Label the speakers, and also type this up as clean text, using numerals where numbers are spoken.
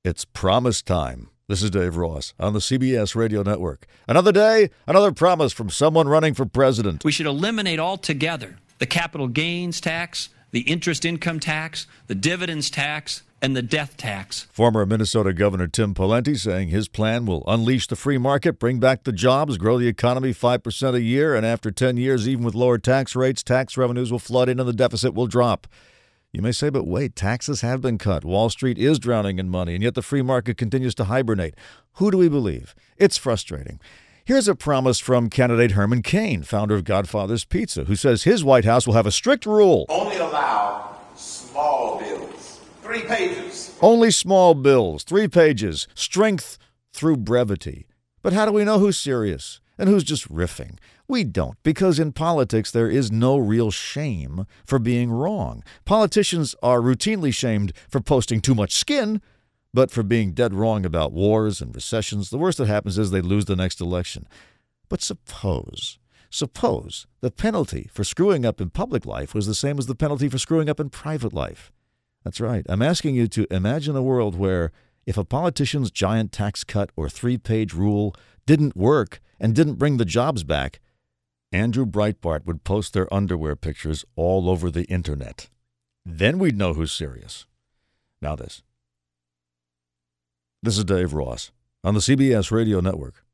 Speaker 1: It's promise time. This is Dave Ross on the CBS Radio Network. Another day, another promise from someone running for president.
Speaker 2: We should eliminate altogether the capital gains tax, the interest income tax, the dividends tax, and the death tax.
Speaker 1: Former Minnesota Governor Tim Pawlenty saying his plan will unleash the free market, bring back the jobs, grow the economy 5% a year, and after 10 years, even with lower tax rates, tax revenues will flood in and the deficit will drop. You may say, but wait, taxes have been cut. Wall Street is drowning in money, and yet the free market continues to hibernate. Who do we believe? It's frustrating. Here's a promise from candidate Herman Cain, founder of Godfather's Pizza, who says his White House will have a strict rule.
Speaker 3: Only allow small bills. 3 pages.
Speaker 1: Only small bills, 3 pages. Strength through brevity. But how do we know who's serious and who's just riffing? We don't, because in politics there is no real shame for being wrong. Politicians are routinely shamed for posting too much skin, but for being dead wrong about wars and recessions, the worst that happens is they lose the next election. But suppose the penalty for screwing up in public life was the same as the penalty for screwing up in private life. That's right. I'm asking you to imagine a world where if a politician's giant tax cut or 3-page rule didn't work and didn't bring the jobs back, Andrew Breitbart would post their underwear pictures all over the internet. Then we'd know who's serious. Now this. This is Dave Ross on the CBS Radio Network.